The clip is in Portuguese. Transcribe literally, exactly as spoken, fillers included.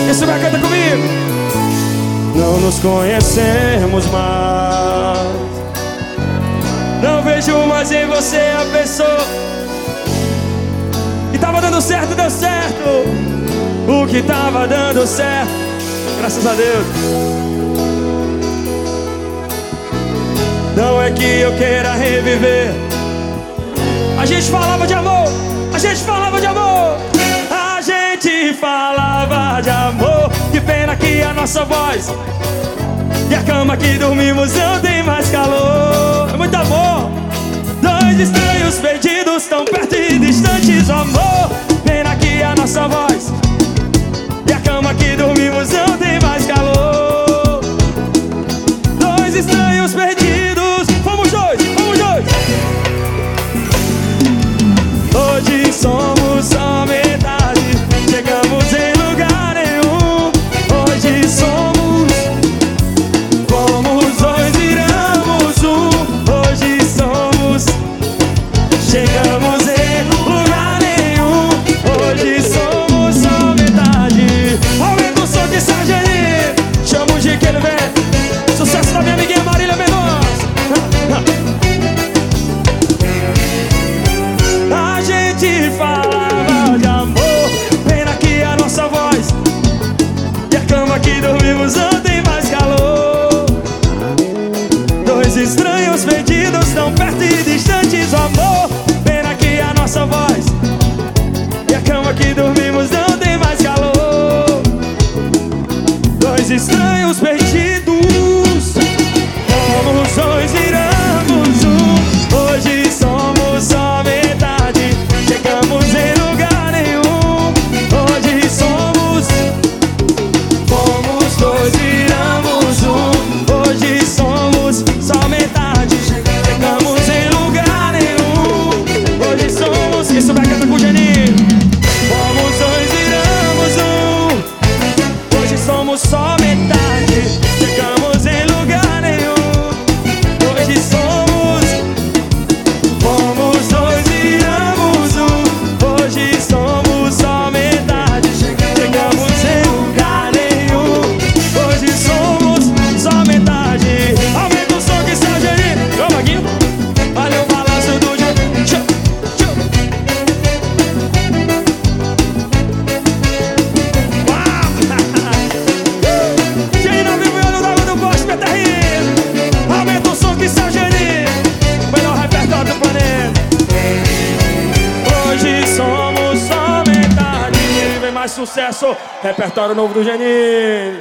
Esse vai cantar comigo. Não nos conhecemos mais, não vejo mais em você a pessoa que tava dando certo, deu certo. O que tava dando certo, graças a Deus. Não é que eu queira reviver. A gente falava de amor, a gente falava de amor, a gente falava de amor. Que pena que a nossa voz e a cama que dormimos não tem mais calor. É muito amor. Dois estranhos perdidos tão perto e distantes, amor. Pena que a nossa voz e a cama que dormimos não tem mais calor. Dois estranhos perdidos, fomos dois, fomos dois. Hoje somos só metade, chegamos em lugar nenhum. Hoje somos, fomos dois, viramos um. Hoje somos, chegamos em lugar nenhum. Hoje somos só metade. Aumenta o som de Sargeni, chama o G que ele vem. Sucesso da minha amiguinha Marília Mendonça. A gente falava de amor, pena que a nossa voz e a cama que dormimos não tem mais calor. Dois estranhos perdidos tão perto e distantes, amor. Pena que a nossa voz e a cama que dormimos não tem mais calor. Dois estranhos perdidos, somos dois, viramos um. Hoje somos só metade, chegamos em lugar nenhum. Hoje somos, fomos dois, viramos um. Hoje somos só metade, chegamos em lugar nenhum. Hoje somos, isso vai cantar com o Geninho. Fomos dois, viramos um. Hoje somos só metade, chegamos em lugar nenhum. Hoje somos, fomos dois, viramos um. Hoje somos só metade, chegamos em lugar nenhum. Hoje somos só metade. Aumenta o som que está gerindo. Ô, Maguinho, olha o balanço do dia. Gerindo ao vivo e olho d'água do poste, Beterrino. Aumenta o som que está gerindo. Melhor repertório do planeta. Hoje somos só metade. Vem mais sucesso, repertório novo do Geninho.